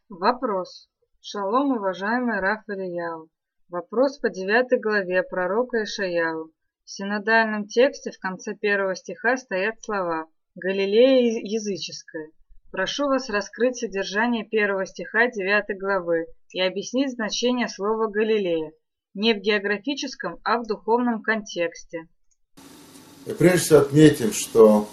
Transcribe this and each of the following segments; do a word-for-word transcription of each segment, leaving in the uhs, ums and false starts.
Вопрос. Шалом, уважаемый Рав Ильяу. Вопрос по девятой главе пророка Ишаяу. В синодальном тексте в конце первого стиха стоят слова «Галилея языческая». Прошу вас раскрыть содержание первого стиха девятой главы и объяснить значение слова «Галилея» не в географическом, а в духовном контексте. И прежде всего отметим, что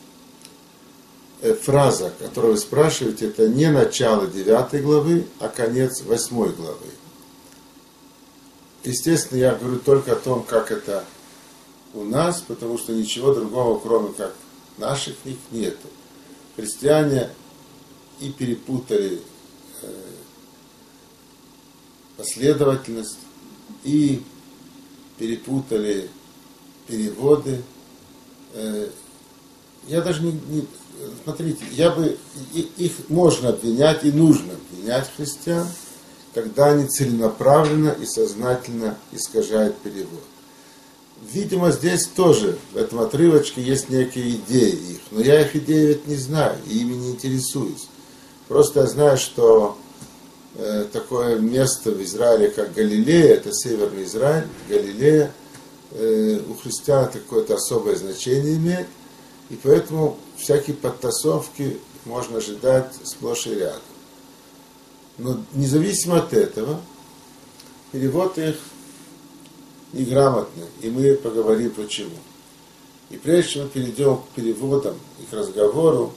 фраза, которую вы спрашиваете, это не начало девятой главы, а конец восьмой главы. Естественно, я говорю только о том, как это у нас, потому что ничего другого, кроме как наших книг, нету. Христиане и перепутали последовательность, и перепутали переводы. Я даже не, не... Смотрите, я бы... Их можно обвинять и нужно обвинять христиан, когда они целенаправленно и сознательно искажают перевод. Видимо, здесь тоже, в этом отрывочке, есть некие идеи их. Но я их идеи ведь не знаю, и ими не интересуюсь. Просто я знаю, что э, такое место в Израиле, как Галилея, это Северный Израиль, Галилея, э, у христиан какое-то особое значение имеет. И поэтому всякие подтасовки можно ожидать сплошь и рядом. Но независимо от этого, перевод их неграмотный, и мы поговорим почему. И прежде чем мы перейдем к переводам и к разговору,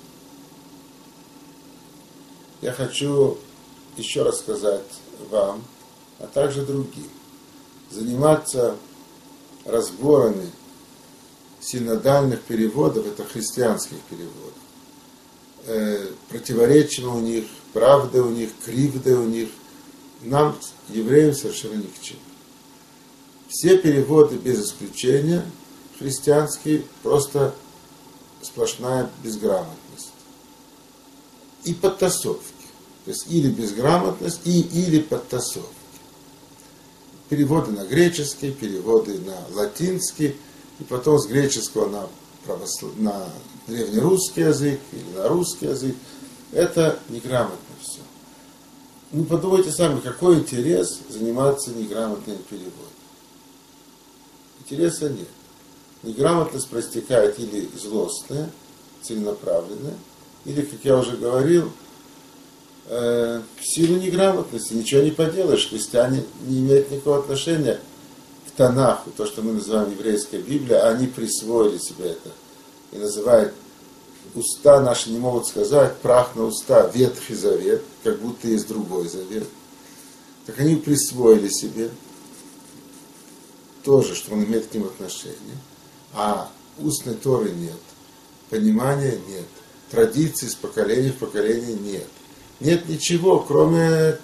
я хочу еще раз сказать вам, а также другим, заниматься разборами синодальных переводов, это христианских переводов, э, противоречия у них, правда у них, кривда у них, нам, евреям, совершенно ни к чему. Все переводы без исключения христианские просто сплошная безграмотность и подтасовки. То есть или безграмотность, и, или подтасовки. Переводы на греческий, переводы на латинский, и потом с греческого на, православ... на древнерусский язык или на русский язык. Это неграмотно все. Ну подумайте сами, какой интерес заниматься неграмотным переводом. Интереса нет. Неграмотность проистекает или злостная, целенаправленная, или, как я уже говорил, э, в силу неграмотности. Ничего не поделаешь. Христиане не имеют никакого отношения к Танаху, то, что мы называем еврейская Библия, а они присвоили себе это. И называют, уста наши не могут сказать, прах на уста, Ветхий Завет, как будто есть другой завет. Так они присвоили себе тоже, что он имеет к ним отношение, а устной Торы нет, понимания нет, традиций с поколения в поколение нет. Нет ничего, кроме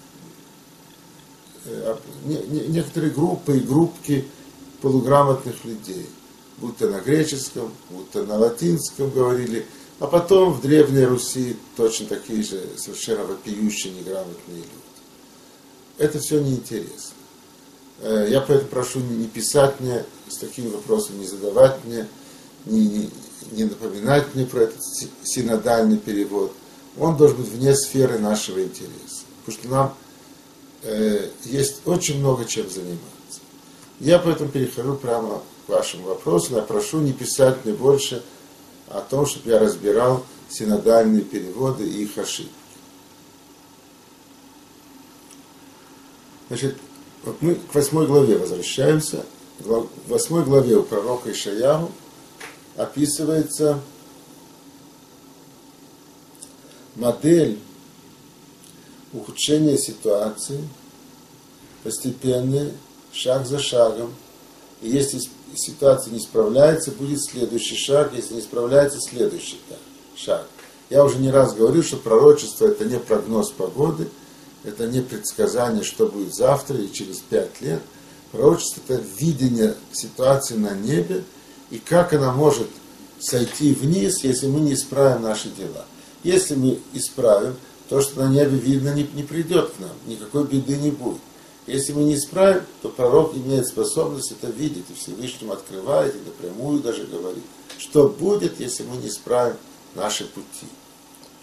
э, не, не, некоторые группы и группки полуграмотных людей. Будто на греческом, будто на латинском говорили, а потом в Древней Руси точно такие же совершенно вопиющие неграмотные люди. Это все неинтересно. Я поэтому прошу не писать мне с такими вопросами, не задавать мне, не, не, не напоминать мне про этот синодальный перевод. Он должен быть вне сферы нашего интереса. Потому что нам э, есть очень много чем заниматься. Я поэтому перехожу прямо к вашему вопросу. Я прошу не писать мне больше о том, чтобы я разбирал синодальные переводы и их ошибки. Значит, вот мы к восьмой главе возвращаемся. В восьмой главе у пророка Ишаяу описывается модель ухудшения ситуации, постепенная, шаг за шагом. И если ситуация не справляется, будет следующий шаг. Если не справляется, следующий шаг. Я уже не раз говорил, что пророчество — это не прогноз погоды, это не предсказание, что будет завтра и через пять лет. Пророчество — это видение ситуации на небе и как она может сойти вниз, если мы не исправим наши дела. Если мы исправим, то, что на небе видно, не, не придет к нам, никакой беды не будет. Если мы не исправим, то пророк имеет способность это видеть, и Всевышнему открывает, и напрямую даже говорит, что будет, если мы не исправим наши пути.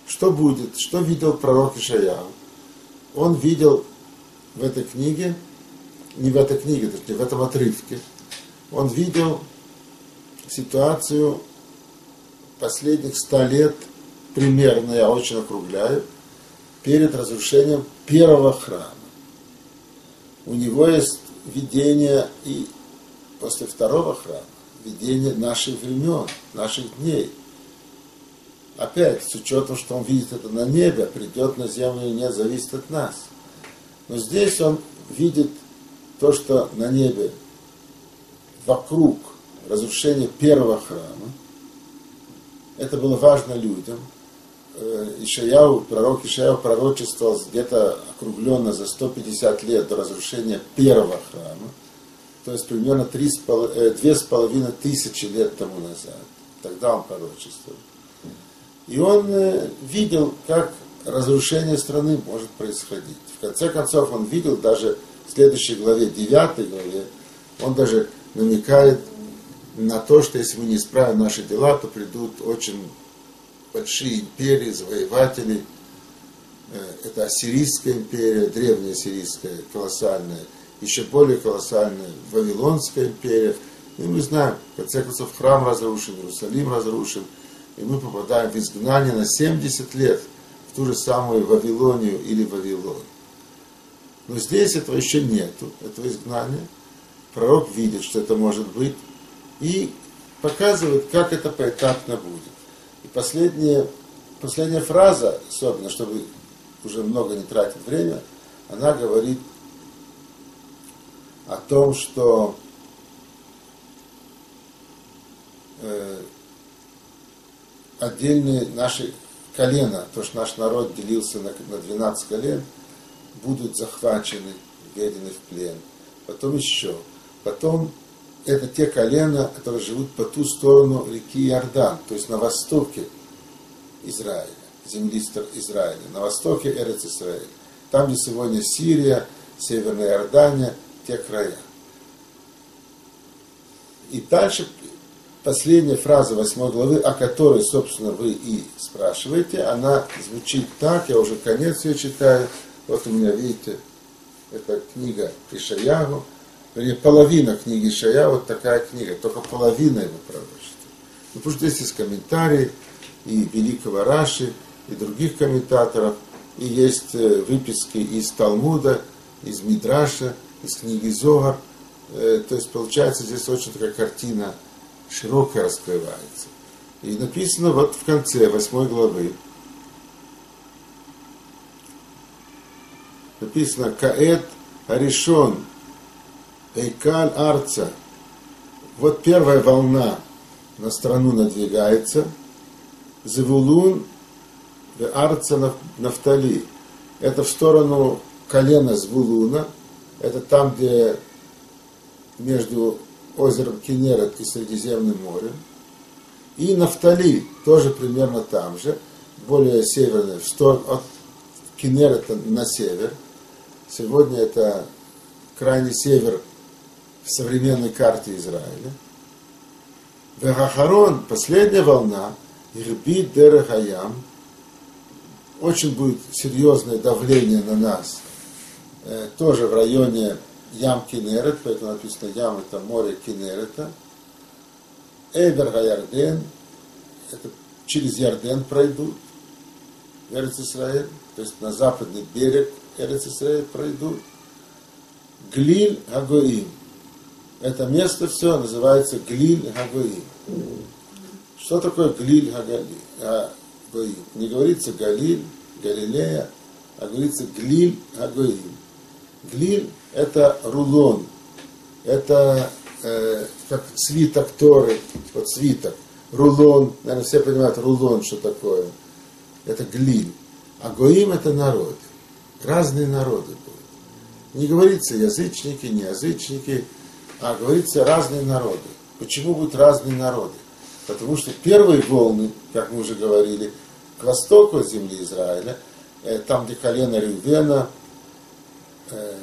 что будет, что видел пророк Ишаяу? Он видел в этой книге, не в этой книге, точнее, в этом отрывке, он видел ситуацию последних ста лет, примерно, я очень округляю, перед разрушением первого храма. У него есть видение и после второго храма, видение наших времен, наших дней. Опять, с учетом, что он видит это на небе, придет на землю или нет, зависит от нас. Но здесь он видит то, что на небе вокруг разрушения первого храма. Это было важно людям. Ишаяу, пророк Ишаяу пророчествовал где-то округленно за сто пятьдесят лет до разрушения первого храма, то есть примерно две с половиной тысячи лет тому назад. Тогда он пророчествовал. И он видел, как разрушение страны может происходить. В конце концов, он видел даже в следующей главе, девятой главе, он даже намекает на то, что если мы не исправим наши дела, то придут очень большие империи, завоеватели. Это Ассирийская империя, древняя Ассирийская, колоссальная, еще более колоссальная Вавилонская империя. И мы знаем, в конце концов, храм разрушен, Иерусалим разрушен, и мы попадаем в изгнание на семьдесят лет в ту же самую Вавилонию или Вавилон. Но здесь этого еще нету, этого изгнания. Пророк видит, что это может быть, и показывает, как это поэтапно будет. И последняя, последняя фраза, особенно, чтобы уже много не тратить время, она говорит о том, что э, отдельные наши колена, то, что наш народ делился на, на двенадцать колен, будут захвачены, введены в плен. Потом еще. Потом это те колена, которые живут по ту сторону реки Иордан, то есть на востоке Израиля, земли Израиля, на востоке Эрец Исраэль. Там, где сегодня Сирия, Северная Иордания, те края. И дальше последняя фраза восьмой главы, о которой, собственно, вы и спрашиваете, она звучит так, я уже конец ее читаю. Вот у меня, видите, это книга Ишаяху, вернее, половина книги Ишаяху, вот такая книга, только половина его пророчества. Ну, потому что здесь есть комментарии и великого Раши, и других комментаторов, и есть выписки из Талмуда, из Мидраша, из книги Зоар. То есть, получается, здесь очень такая картина широкая раскрывается. И написано вот в конце восьмой главы, написано «Каэт Аришон Эйкаль Арца». Вот первая волна на страну надвигается. Зевулун ве Арца Нафтали. Это в сторону колена Звулуна. Это там, где между озером Кинерет и Средиземным морем. И Нафтали тоже примерно там же, более северный, в сторону от Кинерета на север. Сегодня это крайний север в современной карте Израиля. Вехахарон, последняя волна, Ирбит Дерехаям, очень будет серьезное давление на нас, э, тоже в районе Ям Кинерет, поэтому написано Ям, это море Кинерета. Эйбер Гаярден, это через Ярден пройдут, Эрец Исраэль, то есть на западный берег Эрец Исраэль пройдут. Глиль Гагоим. Это место все называется Глиль Гагоим. Что такое Глиль Гагоим? Не говорится Галиль, Галилея, а говорится Глиль Гагоим. Глиль – это рулон, это э, как свиток Торы, вот свиток, рулон, наверное, все понимают рулон, что такое. Это Глиль. А Гоим – это народы, разные народы будут. Не говорится язычники, не язычники, а говорится разные народы. Почему будут разные народы? Потому что первые волны, как мы уже говорили, к востоку от земли Израиля, э, там, где колено Ревена, э,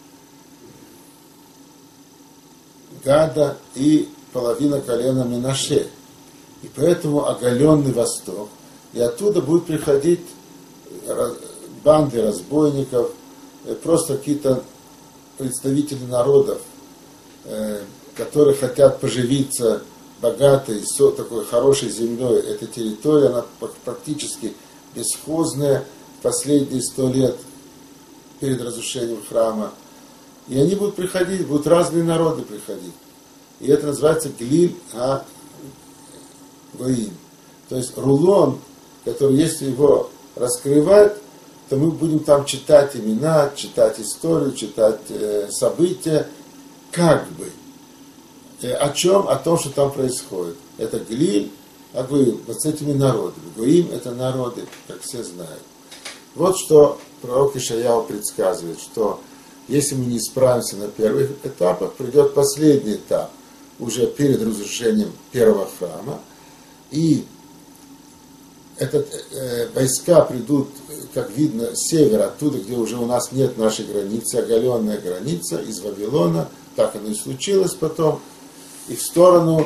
Гада и половина колена Менаше. И поэтому оголенный восток, И оттуда будут приходить банды разбойников, просто какие-то представители народов, которые хотят поживиться богатой, такой хорошей землей. Эта территория, она практически бесхозная последние сто лет перед разрушением храма. И они будут приходить, будут разные народы приходить. И это называется Глиль ха-Гоим. То есть рулон, который, если его раскрывать, то мы будем там читать имена, читать историю, читать э, события, как бы. Э, о чем? О том, что там происходит. Это Глиль, а Гоим, вот с этими народами. Гоим это народы, как все знают. Вот что пророк Ишаяу предсказывает, что если мы не справимся на первых этапах, придет последний этап, уже перед разрушением первого храма, и этот, э, войска придут, как видно, с севера, оттуда, где уже у нас нет нашей границы, оголенная граница, из Вавилона, так оно и случилось потом, и в сторону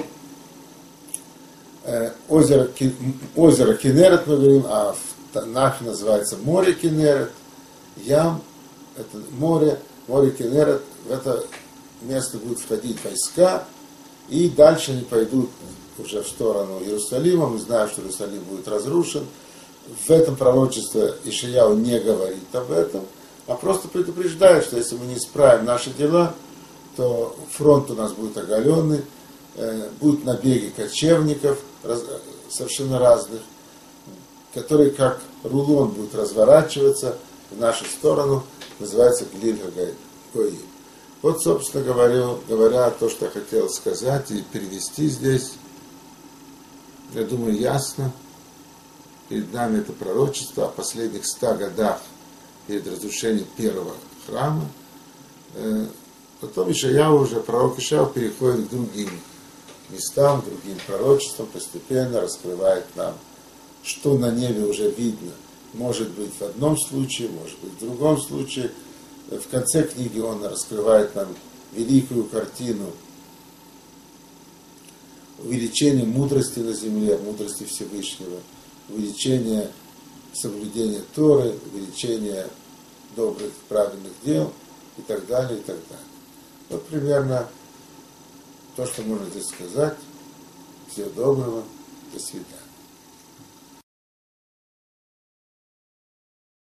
э, озера, озера Кинерет, мы говорим, а в Танахе называется море Кинерет, Ям, это море, море Кинерет, в это место будут входить войска, и дальше они пойдут уже в сторону Иерусалима. Мы знаем, что Иерусалим будет разрушен. В этом пророчестве Ишаяу не говорит об этом, а просто предупреждает, что если мы не исправим наши дела, то фронт у нас будет оголенный, э, будут набеги кочевников раз, совершенно разных, которые как рулон будут разворачиваться в нашу сторону, называется Глиль ха-Гоим. Вот, собственно говоря, говоря, то, что я хотел сказать и перевести здесь, я думаю, ясно. Перед нами это пророчество о последних ста годах перед разрушением первого храма. Потом Ишаяу уже, пророк Ишаяу переходит к другим местам, к другим пророчествам, постепенно раскрывает нам, что на небе уже видно. Может быть в одном случае, может быть в другом случае. В конце книги он раскрывает нам великую картину увеличения мудрости на земле, мудрости Всевышнего, увеличения соблюдения Торы, увеличения добрых, правильных дел и так далее, и так далее. Вот примерно то, что можно здесь сказать. Всего доброго, до свидания.